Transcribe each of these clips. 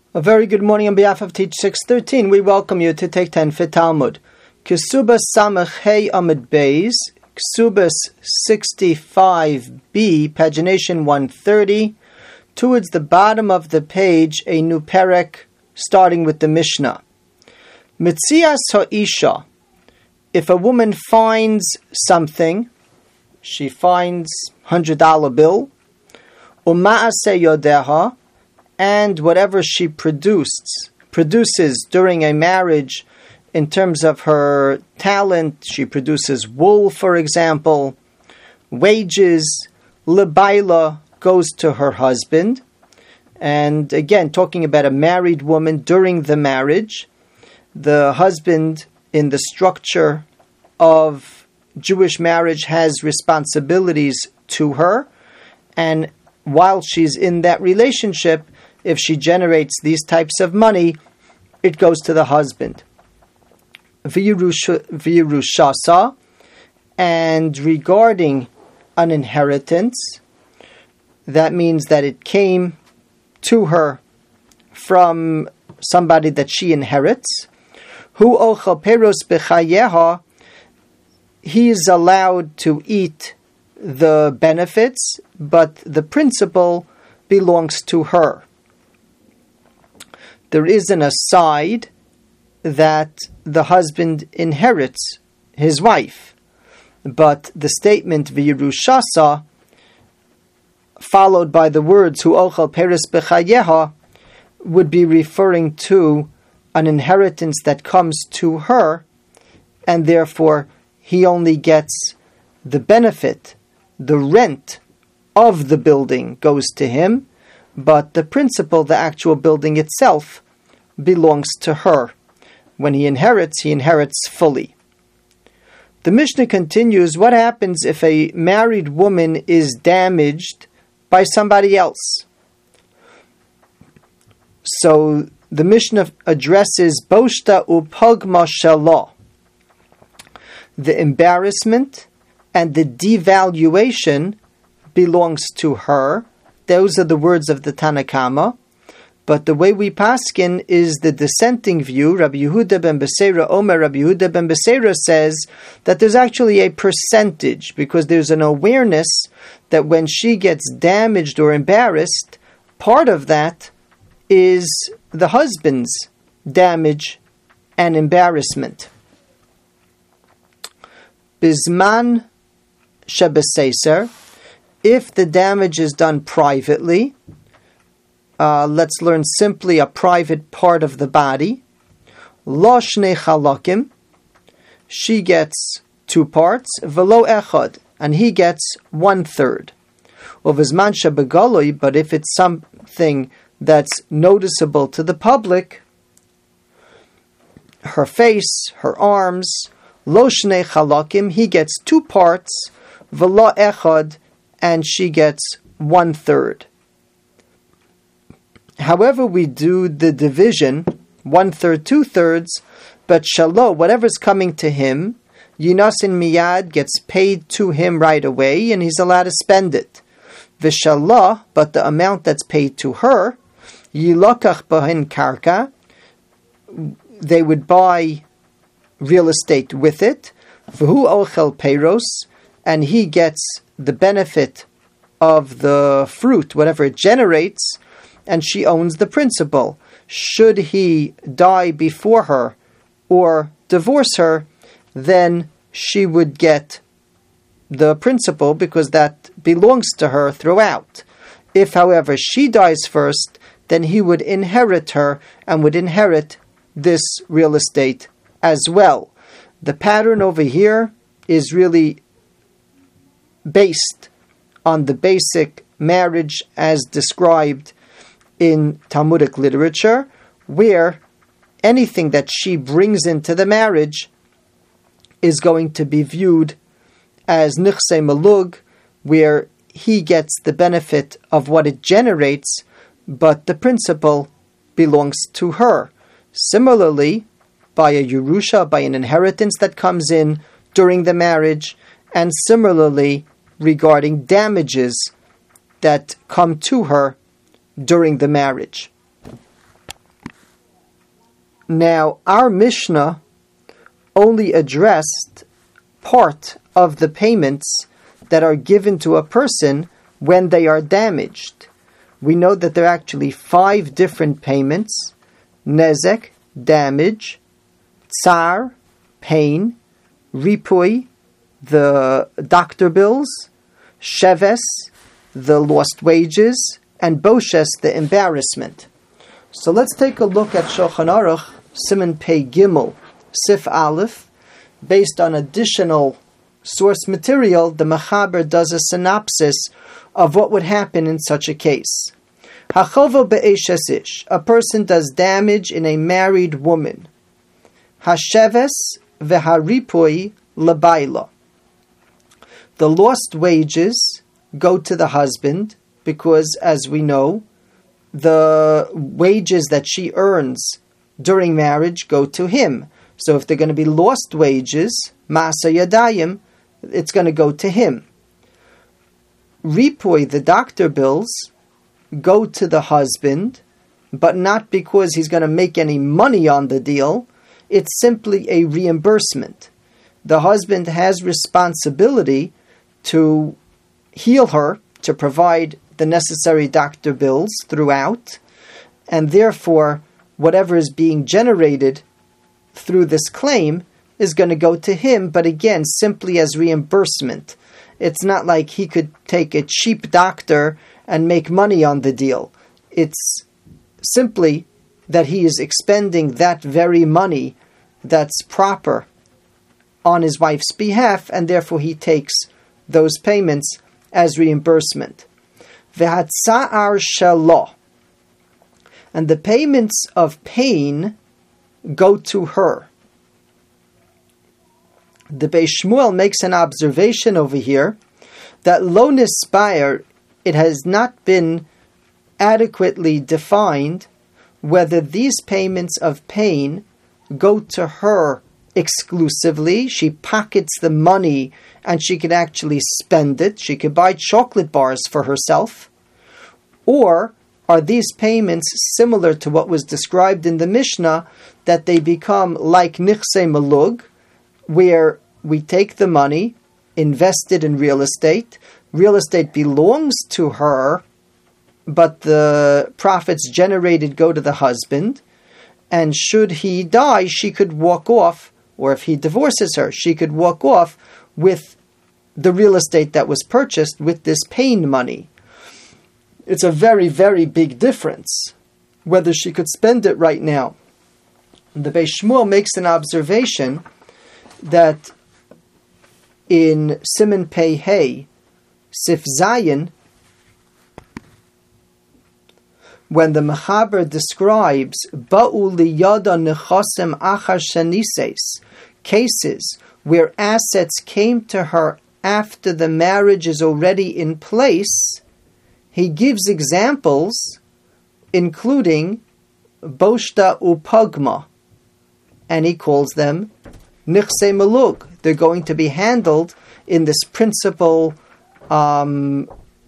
A very good morning on behalf of Teach 613. We welcome you to take 10 for Talmud. Kesubas Samach Hey Amid Beis, Kesubas 65b, pagination 130. Towards the bottom of the page, a new perek starting with the Mishnah. Mitzias Ha'isha. If a woman finds something, she finds $100 bill, Uma'ase Yodeha, and whatever she produces during a marriage in terms of her talent, she produces wool, for example, wages, lebaila goes to her husband. And again, talking about a married woman during the marriage, the husband in the structure of Jewish marriage has responsibilities to her, and while she's in that relationship, if she generates these types of money, it goes to the husband. V'yerushasa, and regarding an inheritance, that means that it came to her from somebody that she inherits. Hu ochel peros b'chayeha, he is allowed to eat the benefits, but the principal belongs to her. There is an aside that the husband inherits his wife, but the statement v'yerushasa, followed by the words hu ochel peres b'chayeha, would be referring to an inheritance that comes to her, and therefore he only gets the benefit, the rent of the building goes to him, but the principal, the actual building itself, belongs to her. When he inherits fully. The Mishnah continues, what happens if a married woman is damaged by somebody else? So the Mishnah addresses Boshta upagma shalah, the embarrassment and the devaluation belongs to her. Those are the words of the Tanna Kama. But the way we paskin is the dissenting view. Rabbi Yehuda ben Beseira Omer, Rabbi Yehuda ben Beseira says that there's actually a percentage, because there's an awareness that when she gets damaged or embarrassed, part of that is the husband's damage and embarrassment. Bisman shebeseser, if the damage is done privately, let's learn simply a private part of the body. Lo shnei chalakim, she gets 2 parts. Velo echad, and he gets 1/3. Uvizman shebegaloi, but if it's something that's noticeable to the public, her face, her arms, lo shnei chalakim, he gets 2 parts. Velo echad, and she gets 1/3. However we do the division, 1/3, 2/3, but shalo, whatever's coming to him, Yinasin miyad gets paid to him right away, and he's allowed to spend it. Vishalah, but the amount that's paid to her, Yilakach bahin karka, they would buy real estate with it. V'hu ochel peiros, and he gets the benefit of the fruit, whatever it generates, and she owns the principal. Should he die before her or divorce her, then she would get the principal because that belongs to her throughout. If, however, she dies first, then he would inherit her and would inherit this real estate as well. The pattern over here is really based on the basic marriage as described in Talmudic literature, where anything that she brings into the marriage is going to be viewed as nichse malug, where he gets the benefit of what it generates, but the principal belongs to her. Similarly, by a Yerusha, by an inheritance that comes in during the marriage, and similarly regarding damages that come to her during the marriage. Now, our Mishnah only addressed part of the payments that are given to a person when they are damaged. We know that there are actually 5 different payments: nezek, damage; tsar, pain; ripui, the doctor bills; sheves, the lost wages; and boshes, the embarrassment. So let's take a look at Shulchan Aruch, Siman Pei Gimel, Sif Aleph. Based on additional source material, the Mechaber does a synopsis of what would happen in such a case. Hachovo be'eshes ish, a person does damage in a married woman. Hasheves veharipui lebaila, the lost wages go to the husband, because, as we know, the wages that she earns during marriage go to him. So if they're going to be lost wages, masa yadayim, it's going to go to him. Ripui, the doctor bills, go to the husband, but not because he's going to make any money on the deal. It's simply a reimbursement. The husband has responsibility to heal her, to provide the necessary doctor bills throughout, and therefore whatever is being generated through this claim is going to go to him, but again, simply as reimbursement. It's not like he could take a cheap doctor and make money on the deal. It's simply that he is expending that very money that's proper on his wife's behalf, and therefore he takes those payments as reimbursement. V'hatza'ar shelo, and the payments of pain go to her. The Beis Shmuel makes an observation over here that lo nispayer, it has not been adequately defined whether these payments of pain go to her exclusively. She pockets the money and she could actually spend it. She could buy chocolate bars for herself. Or are these payments similar to what was described in the Mishnah, that they become like nichsei malug, where we take the money, invest it in real estate belongs to her, but the profits generated go to the husband, and should he die, she could walk off, or if he divorces her, she could walk off with the real estate that was purchased with this pain money. It's a very, very big difference whether she could spend it right now. The Beis Shmuel makes an observation that in Siman Pei Hey, Sif Zayin, when the Mechaber describes Ba'u liyada nechasem achar shenises, cases where assets came to her after the marriage is already in place, he gives examples including Boshta Upagma, and he calls them Nichsei Malug. They're going to be handled in this principal and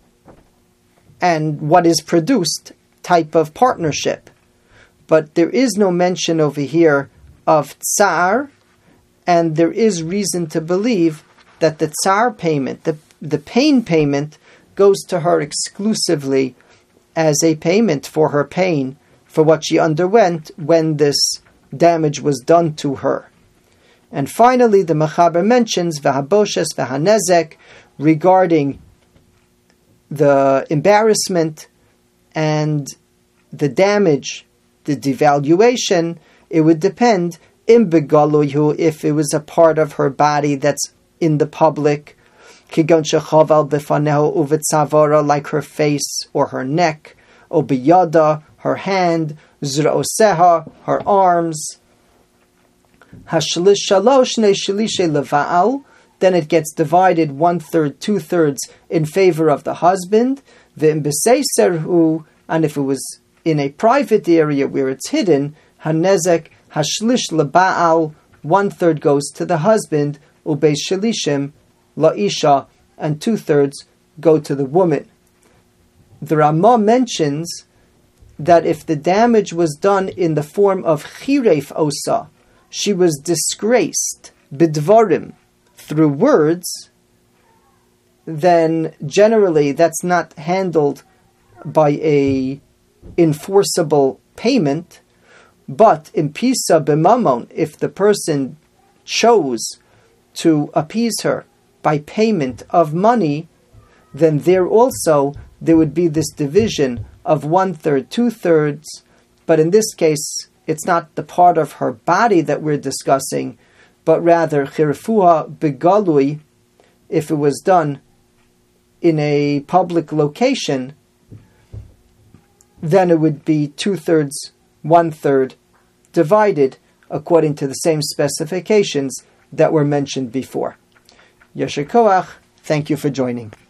what is produced type of partnership. But there is no mention over here of tsar, and there is reason to believe that the tsar payment, the pain payment, goes to her exclusively as a payment for her pain, for what she underwent when this damage was done to her. And finally, the Mechaber mentions V'haboshes v'hanezek regarding the embarrassment and the damage, the devaluation. It would depend im begaloyu, if it was a part of her body that's in the public, kigon shechaval befanehu uvetzavara, like her face or her neck, or biyada, her hand, zra'oseha, her arms. Hashlish shalosh ne shilishe leva'al, then it gets divided 1/3, 2/3 in favor of the husband. V'im b'seiserhu, and if it was in a private area where it's hidden, hanezek hashlish leba'al, 1/3 goes to the husband, ubeis shalishim la'isha, and 2/3 go to the woman. The Ramah mentions that if the damage was done in the form of chiref osa, she was disgraced, bidvarim, through words, then generally that's not handled by a enforceable payment. But in pisa b'mamon, if the person chose to appease her by payment of money, then there would be this division of 1/3, 2/3. But in this case, it's not the part of her body that we're discussing, but rather chirfuha begalui, if it was done in a public location, then it would be 2/3, 1/3, divided according to the same specifications that were mentioned before. Yasher koach, thank you for joining.